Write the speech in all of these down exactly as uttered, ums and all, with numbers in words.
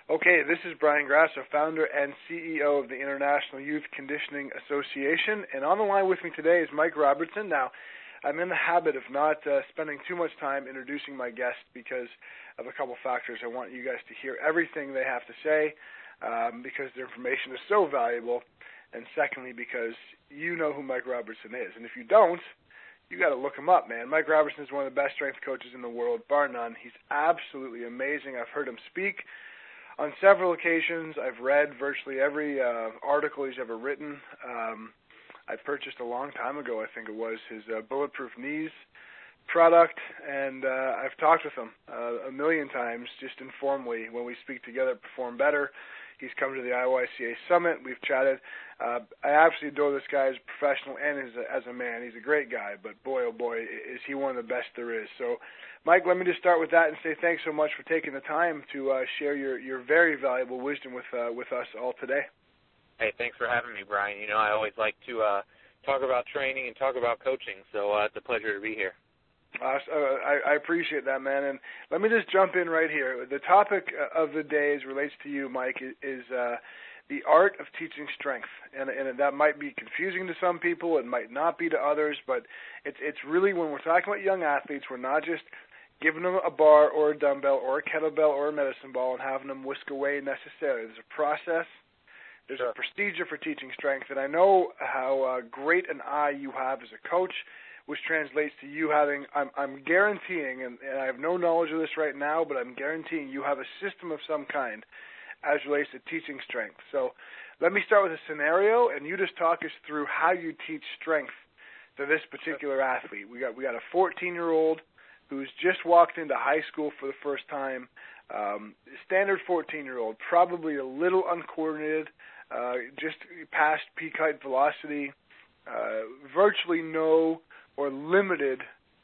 Okay, this is Brian Grasso, founder and C E O of the International Youth Conditioning Association, and on the line with me today is Mike Robertson. Now, I'm in the habit of not uh, spending too much time introducing my guests because of a couple factors. I want you guys to hear everything they have to say um, because their information is so valuable, and secondly, because you know who Mike Robertson is, and if you don't, you got to look him up, man. Mike Robertson is one of the best strength coaches in the world, bar none. He's absolutely amazing. I've heard him speak on several occasions. I've read virtually every uh, article he's ever written. Um, I purchased a long time ago, I think it was, his uh, Bulletproof Knees product, and uh, I've talked with him uh, a million times, just informally. When we speak together, Perform Better. He's come to the I Y C A Summit. We've chatted. Uh, I absolutely adore this guy as a professional and as a, as a man. He's a great guy, but boy, oh boy, is he one of the best there is. So, Mike, let me just start with that and say thanks so much for taking the time to uh, share your, your very valuable wisdom with uh, with us all today. Hey, thanks for having me, Brian. You know, I always like to uh, talk about training and talk about coaching, so uh, it's a pleasure to be here. Uh, so I, I appreciate that, man. And let me just jump in right here. The topic of the day, as relates to you, Mike, is uh, the art of teaching strength. And, and that might be confusing to some people. It might not be to others. But it's it's really, when we're talking about young athletes, we're not just giving them a bar or a dumbbell or a kettlebell or a medicine ball and having them whisk away necessarily. There's a process. There's sure. a procedure for teaching strength. And I know how uh, great an eye you have as a coach, which translates to you having, I'm, I'm guaranteeing, and, and I have no knowledge of this right now, but I'm guaranteeing you have a system of some kind as relates to teaching strength. So let me start with a scenario, and you just talk us through how you teach strength to this particular athlete. We got we got a fourteen-year-old who's just walked into high school for the first time, um, standard fourteen-year-old, probably a little uncoordinated, uh, just past peak height velocity, uh, virtually no or limited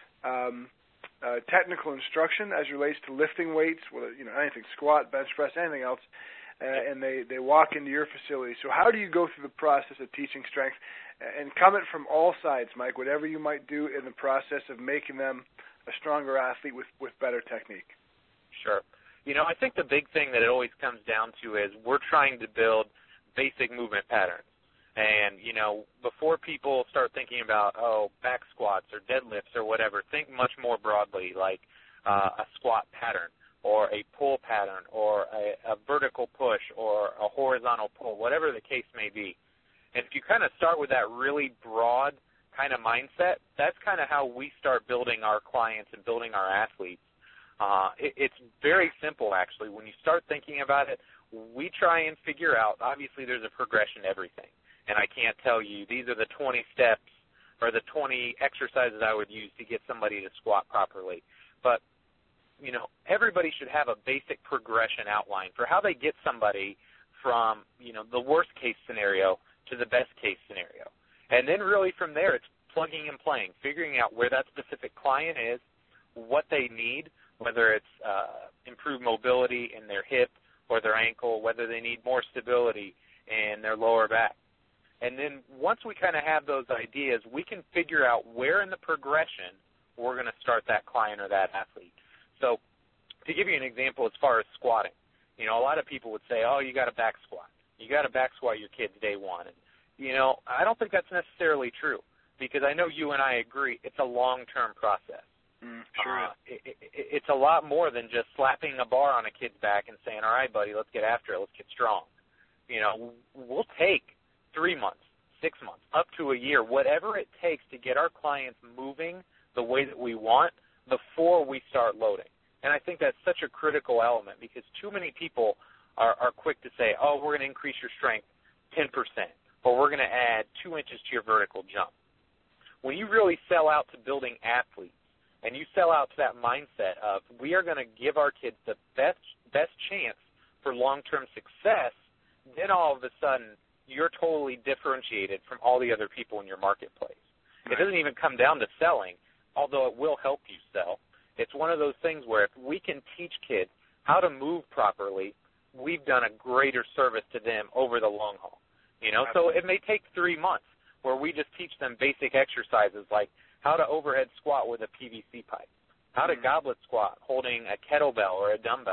um, uh, technical instruction as relates to lifting weights, whether, you know, anything, squat, bench press, anything else, uh, and they, they walk into your facility. So how do you go through the process of teaching strength? And come it from all sides, Mike, whatever you might do in the process of making them a stronger athlete with, with better technique. Sure. You know, I think the big thing that it always comes down to is we're trying to build basic movement patterns. And, you know, before people start thinking about, oh, back squats or deadlifts or whatever, think much more broadly, like uh, a squat pattern or a pull pattern or a, a vertical push or a horizontal pull, whatever the case may be. And if you kind of start with that really broad kind of mindset, that's kind of how we start building our clients and building our athletes. Uh, it, it's very simple, actually. When you start thinking about it, we try and figure out, obviously there's a progression to everything. And I can't tell you, these are the twenty steps or the twenty exercises I would use to get somebody to squat properly. But, you know, everybody should have a basic progression outline for how they get somebody from, you know, the worst case scenario to the best case scenario. And then really from there, it's plugging and playing, figuring out where that specific client is, what they need, whether it's uh, improved mobility in their hip or their ankle, whether they need more stability in their lower back. And then once we kind of have those ideas, we can figure out where in the progression we're going to start that client or that athlete. So to give you an example as far as squatting, you know, a lot of people would say, oh, you got a back squat. You got to back squat your kids day one. And, you know, I don't think that's necessarily true because I know you and I agree it's a long-term process. Mm, sure uh, it, it, it's a lot more than just slapping a bar on a kid's back and saying, all right, buddy, let's get after it. Let's get strong. You know, we'll take three months, six months, up to a year, whatever it takes to get our clients moving the way that we want before we start loading. And I think that's such a critical element because too many people are, are quick to say, oh, we're going to increase your strength ten percent, or we're going to add two inches to your vertical jump. When you really sell out to building athletes and you sell out to that mindset of we are going to give our kids the best, best chance for long-term success, then all of a sudden you're totally differentiated from all the other people in your marketplace. It doesn't even come down to selling, although it will help you sell. It's one of those things where if we can teach kids how to move properly, we've done a greater service to them over the long haul. You know, so it may take three months where we just teach them basic exercises like how to overhead squat with a P V C pipe, how to goblet squat holding a kettlebell or a dumbbell,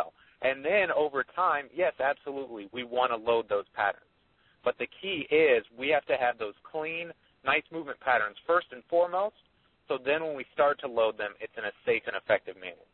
And then over time, yes, absolutely, we want to load those patterns. But the key is we have to have those clean, nice movement patterns first and foremost, so then when we start to load them, it's in a safe and effective manner.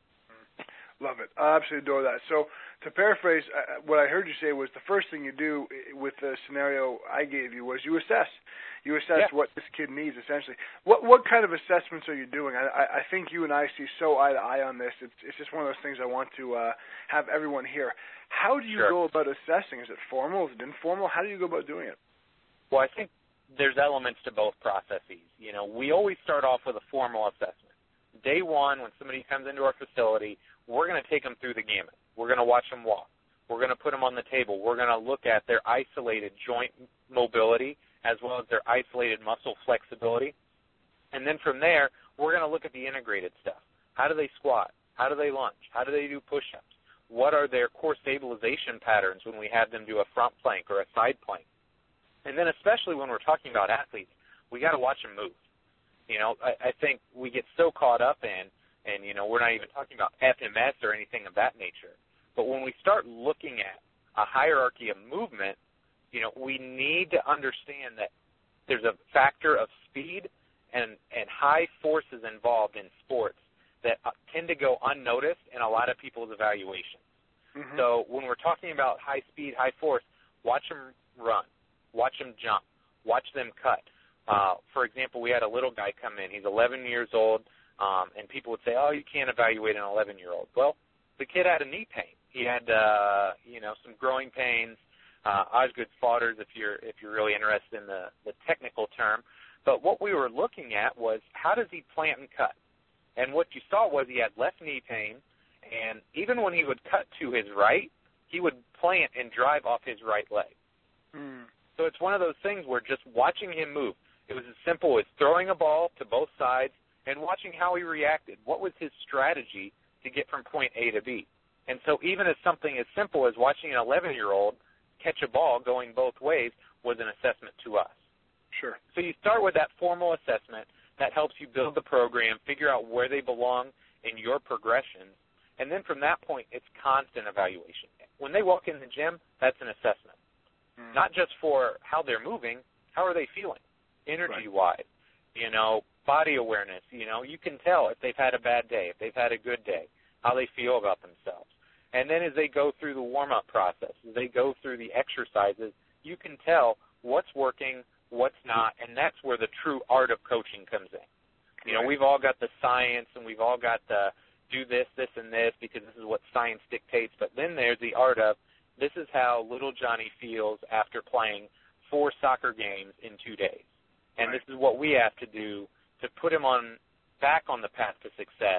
Love it. I absolutely adore that. So to paraphrase, uh, what I heard you say was the first thing you do with the scenario I gave you was you assess. You assess yeah. what this kid needs, essentially. What what kind of assessments are you doing? I, I think you and I see so eye to eye on this. It's, it's just one of those things I want to uh, have everyone hear. How do you sure. go about assessing? Is it formal? Is it informal? How do you go about doing it? Well, I think there's elements to both processes. You know, we always start off with a formal assessment. Day one, when somebody comes into our facility, we're going to take them through the gamut. We're going to watch them walk. We're going to put them on the table. We're going to look at their isolated joint mobility as well as their isolated muscle flexibility. And then from there, we're going to look at the integrated stuff. How do they squat? How do they lunge? How do they do push-ups? What are their core stabilization patterns when we have them do a front plank or a side plank? And then especially when we're talking about athletes, we got to watch them move. You know, I, I think we get so caught up in, and, you know, we're not even talking about F M S or anything of that nature. But when we start looking at a hierarchy of movement, you know, we need to understand that there's a factor of speed and, and high forces involved in sports that tend to go unnoticed in a lot of people's evaluations. Mm-hmm. So when we're talking about high speed, high force, watch them run, watch them jump, watch them cut. Uh, for example, we had a little guy come in. He's eleven years old, um, and people would say, oh, you can't evaluate an eleven-year-old. Well, the kid had a knee pain. He had, uh, you know, some growing pains, uh, Osgood-Schlatters, if you're if you're really interested in the, the technical term. But what we were looking at was how does he plant and cut? And what you saw was he had left knee pain, and even when he would cut to his right, he would plant and drive off his right leg. Mm. So it's one of those things where just watching him move, it was as simple as throwing a ball to both sides and watching how he reacted. What was his strategy to get from point A to B? And so even as something as simple as watching an eleven-year-old catch a ball going both ways was an assessment to us. Sure. So you start with that formal assessment. That helps you build the program, figure out where they belong in your progression, and then from that point, it's constant evaluation. When they walk in the gym, that's an assessment. Mm. Not just for how they're moving, how are they feeling, energy-wise, right. you know, body awareness. You know, you can tell if they've had a bad day, if they've had a good day, how they feel about themselves. And then as they go through the warm-up process, as they go through the exercises, you can tell what's working, what's not, and that's where the true art of coaching comes in. You know, right. we've all got the science and we've all got the do this, this, and this because this is what science dictates, but then there's the art of this is how little Johnny feels after playing four soccer games in two days. And right. this is what we have to do to put him on back on the path to success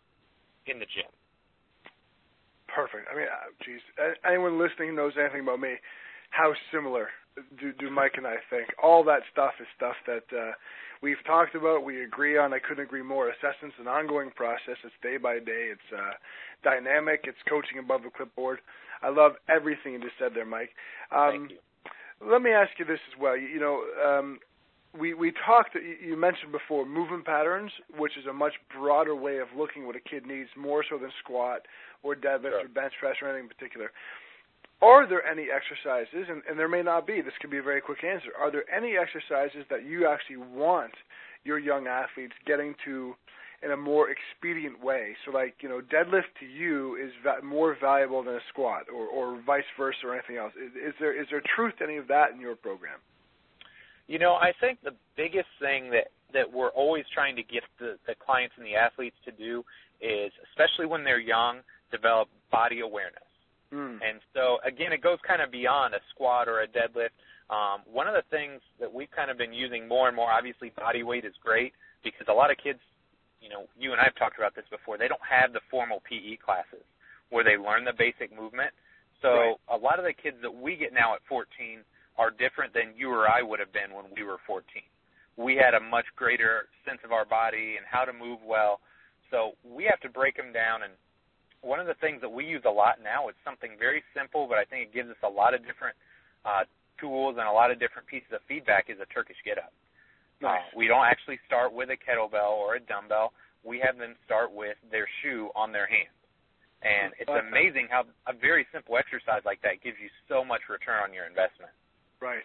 in the gym. Perfect. I mean, geez, anyone listening knows anything about me, how similar do, do Mike and I think. All that stuff is stuff that uh, we've talked about, we agree on. I couldn't agree more. Assessment's an ongoing process. It's day by day. It's uh, dynamic. It's coaching above the clipboard. I love everything you just said there, Mike. Um, Thank you. Let me ask you this as well. You, you know, um, we, we talked, you mentioned before, movement patterns, which is a much broader way of looking what a kid needs, more so than squat or deadlift sure. or bench press or anything in particular. Are there any exercises, and, and there may not be, this could be a very quick answer, are there any exercises that you actually want your young athletes getting to in a more expedient way? So like, you know, deadlift to you is va- more valuable than a squat or, or vice versa or anything else. Is, is there is there truth to any of that in your program? You know, I think the biggest thing that, that we're always trying to get the, the clients and the athletes to do is, especially when they're young, develop body awareness. Mm. And so, again, it goes kind of beyond a squat or a deadlift. Um, one of the things that we've kind of been using more and more, obviously body weight is great because a lot of kids, you know, you and I have talked about this before, they don't have the formal P E classes where they learn the basic movement. So right. a lot of the kids that we get now at fourteen are different than you or I would have been when we were fourteen. We had a much greater sense of our body and how to move well. So we have to break them down, and one of the things that we use a lot now is something very simple, but I think it gives us a lot of different uh, tools and a lot of different pieces of feedback is a Turkish get-up. Nice. Uh, we don't actually start with a kettlebell or a dumbbell. We have them start with their shoe on their hand. And it's amazing how a very simple exercise like that gives you so much return on your investment. Right.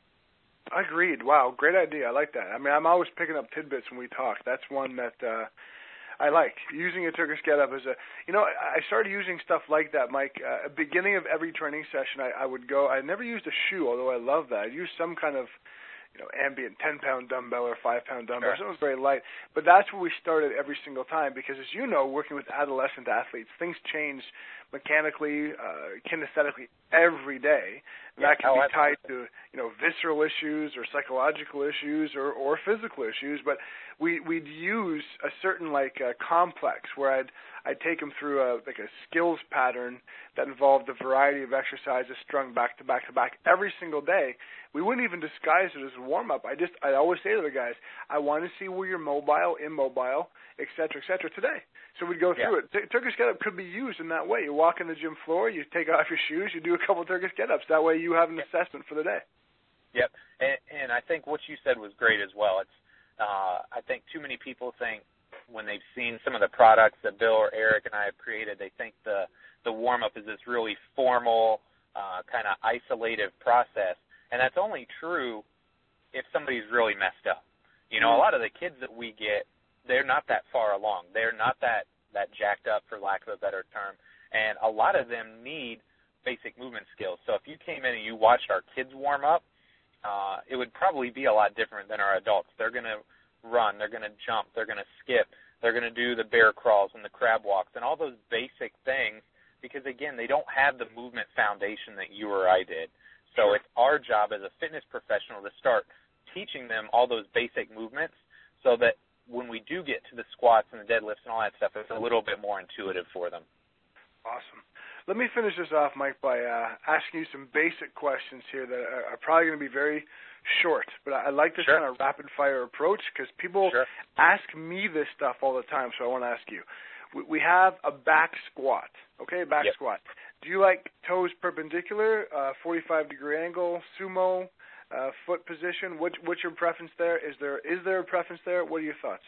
Agreed. Wow, great idea. I like that. I mean, I'm always picking up tidbits when we talk. That's one that uh, I like. Using a Turkish get-up as a, you know, I started using stuff like that, Mike. Uh, at the beginning of every training session, I, I would go, I never used a shoe, although I love that. I used some kind of, you know, ambient ten-pound dumbbell or five-pound dumbbell. Sure. So it was very light. But that's where we started every single time because, as you know, working with adolescent athletes, things change mechanically, uh, kinesthetically every day. And yeah, that can be tied absolutely. to, you know, visceral issues or psychological issues or, or physical issues. But we, we'd use a certain, like, uh, complex where I'd, I'd take them through a, like a skills pattern that involved a variety of exercises strung back to back to back every single day. We wouldn't even disguise it as a warm-up. I just, I always say to the guys, I want to see where you're mobile, immobile, et cetera, et cetera, today. So we'd go through yeah. it. T- Turkish get-up could be used in that way. You walk in the gym floor, you take off your shoes, you do a couple of Turkish get-ups. That way you have an assessment for the day. Yep, and, and I think what you said was great as well. It's, uh, I think too many people think when they've seen some of the products that Bill or Eric and I have created, they think the, the warm-up is this really formal, uh, kind of isolative process. And that's only true if somebody's really messed up. You know, a lot of the kids that we get, they're not that far along. They're not that, that jacked up, for lack of a better term. And a lot of them need basic movement skills. So if you came in and you watched our kids warm up, uh, it would probably be a lot different than our adults. They're going to run, they're going to jump, they're going to skip, they're going to do the bear crawls and the crab walks and all those basic things because, again, they don't have the movement foundation that you or I did. So it's our job as a fitness professional to start teaching them all those basic movements so that when we do get to the squats and the deadlifts and all that stuff, it's a little bit more intuitive for them. Awesome. Let me finish this off, Mike, by uh, asking you some basic questions here that are, are probably going to be very short. But I, I like this sure. kind of rapid-fire approach because people sure. ask me this stuff all the time, so I want to ask you. We, we have a back squat, okay, back yep. squat. Do you like toes perpendicular, uh, forty-five degree angle, sumo, uh, foot position? What, what's your preference there? Is there is there a preference there? What are your thoughts?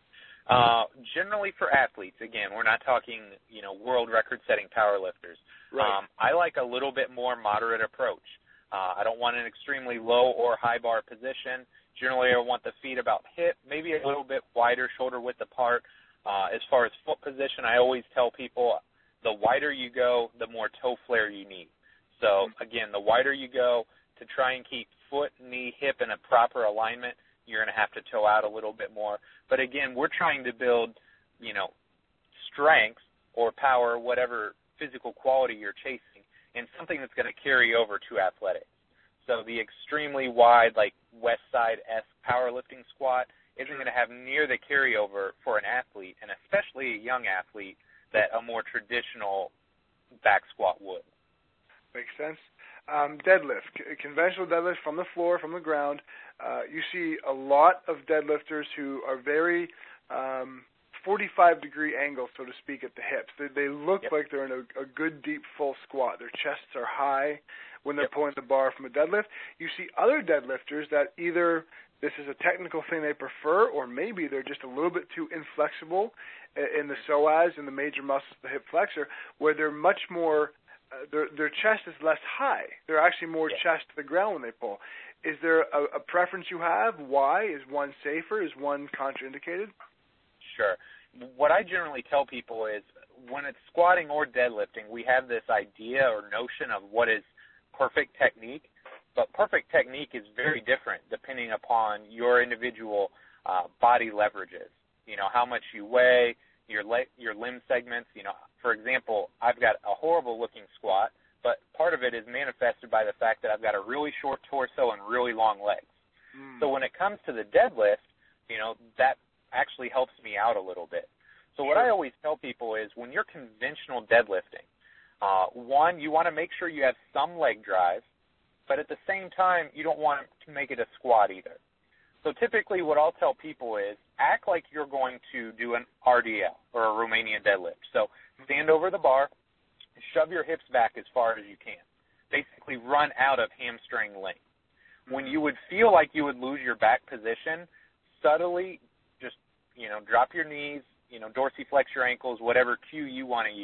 Uh, generally for athletes, again, we're not talking, you know, world record-setting powerlifters. Right. Um, I like a little bit more moderate approach. Uh, I don't want an extremely low or high bar position. Generally, I want the feet about hip, maybe a little bit wider, shoulder width apart. Uh, as far as foot position, I always tell people the wider you go, the more toe flare you need. So, again, the wider you go to try and keep foot, knee, hip in a proper alignment, you're going to have to toe out a little bit more. But, again, we're trying to build, you know, strength or power, whatever physical quality you're chasing, in something that's going to carry over to athletics. So the extremely wide, like West Side-esque powerlifting squat isn't going to have near the carryover for an athlete, and especially a young athlete, that a more traditional back squat would. Makes sense. Um, deadlift, C- conventional deadlift from the floor, from the ground. Uh, you see a lot of deadlifters who are very um, forty-five degree angle, so to speak, at the hips. They, they look yep. like they're in a, a good, deep, full squat. Their chests are high when they're yep. pulling the bar from a deadlift. You see other deadlifters that either this is a technical thing they prefer, or maybe they're just a little bit too inflexible in the psoas and the major muscles of the hip flexor, where they're much more, uh, their their chest is less high. They're actually more yeah. chest to the ground when they pull. Is there a, a preference you have? Why? Is one safer? Is one contraindicated? Sure. What I generally tell people is when it's squatting or deadlifting, we have this idea or notion of what is perfect technique. But perfect technique is very different depending upon your individual uh, body leverages. You know, how much you weigh, your le- your limb segments. You know, for example, I've got a horrible-looking squat, but part of it is manifested by the fact that I've got a really short torso and really long legs. Mm. So when it comes to the deadlift, you know, that actually helps me out a little bit. So what I always tell people is when you're conventional deadlifting, uh, one, you want to make sure you have some leg drive, but at the same time, you don't want to make it a squat either. So typically what I'll tell people is act like you're going to do an R D L or a Romanian deadlift. So stand over the bar, shove your hips back as far as you can. Basically run out of hamstring length. When you would feel like you would lose your back position, subtly just, you know, drop your knees, you know, dorsiflex your ankles, whatever cue you want to use,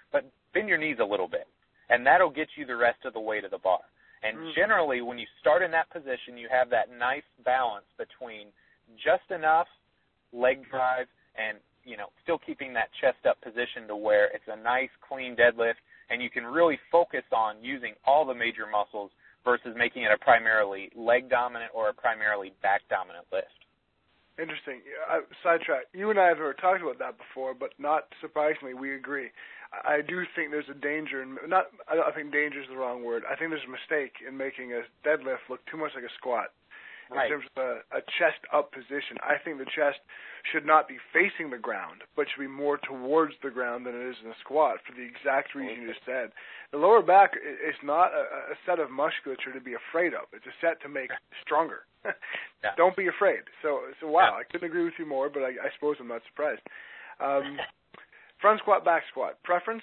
but bend your knees a little bit, and that'll get you the rest of the way to the bar. And mm. generally, when you start in that position, you have that nice balance between just enough leg drive and, you know, still keeping that chest up position to where it's a nice, clean deadlift, and you can really focus on using all the major muscles versus making it a primarily leg-dominant or a primarily back-dominant lift. Interesting. Uh, sidetrack. You and I have ever talked about that before, but not surprisingly, we agree. I do think there's a danger in not. I don't I think danger is the wrong word. I think there's a mistake in making a deadlift look too much like a squat. In right. terms of a, a chest up position, I think the chest should not be facing the ground, but should be more towards the ground than it is in a squat for the exact reason you just said. The lower back is not a, a set of musculature to be afraid of. It's a set to make stronger. Yeah. Don't be afraid. So, so wow, yeah. I couldn't agree with you more, but I, I suppose I'm not surprised. Um, front squat, back squat, preference?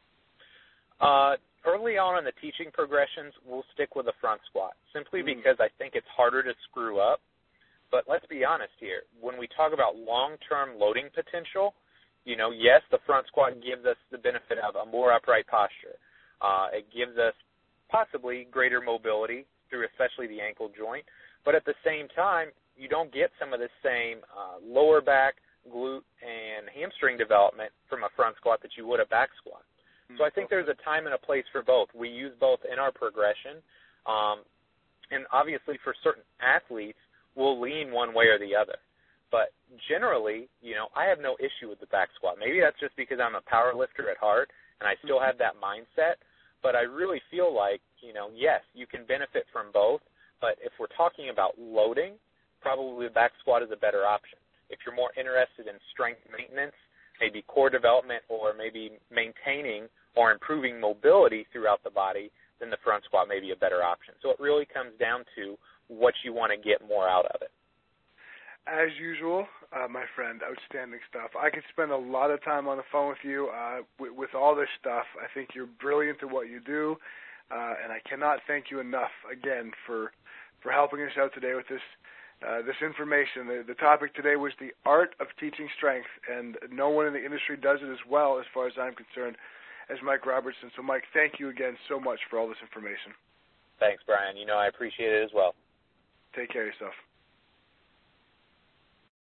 Uh, early on in the teaching progressions, we'll stick with the front squat, simply mm. because I think it's harder to screw up. But let's be honest here. When we talk about long-term loading potential, you know, yes, the front squat gives us the benefit of a more upright posture. Uh, it gives us possibly greater mobility through especially the ankle joint. But at the same time, you don't get some of the same uh, lower back, glute, and hamstring development from a front squat that you would a back squat. So I think there's a time and a place for both. We use both in our progression. Um, and obviously for certain athletes, we'll lean one way or the other. But generally, you know, I have no issue with the back squat. Maybe that's just because I'm a power lifter at heart and I still have that mindset. But I really feel like, you know, yes, you can benefit from both. But if we're talking about loading, probably the back squat is a better option. If you're more interested in strength maintenance, maybe core development, or maybe maintaining or improving mobility throughout the body, then the front squat may be a better option. So it really comes down to what you want to get more out of it. As usual, uh, my friend, outstanding stuff. I could spend a lot of time on the phone with you uh, with, with all this stuff. I think you're brilliant at what you do, uh, and I cannot thank you enough, again, for for helping us out today with this uh, this information. The, the topic today was the art of teaching strength, and no one in the industry does it as well, as far as I'm concerned, as Mike Robertson. So, Mike, thank you again so much for all this information. Thanks, Brian. You know I appreciate it as well. Take care of yourself.